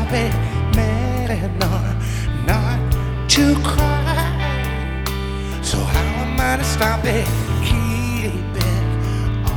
stop it, man, no, not to cry. So how am I to stop it?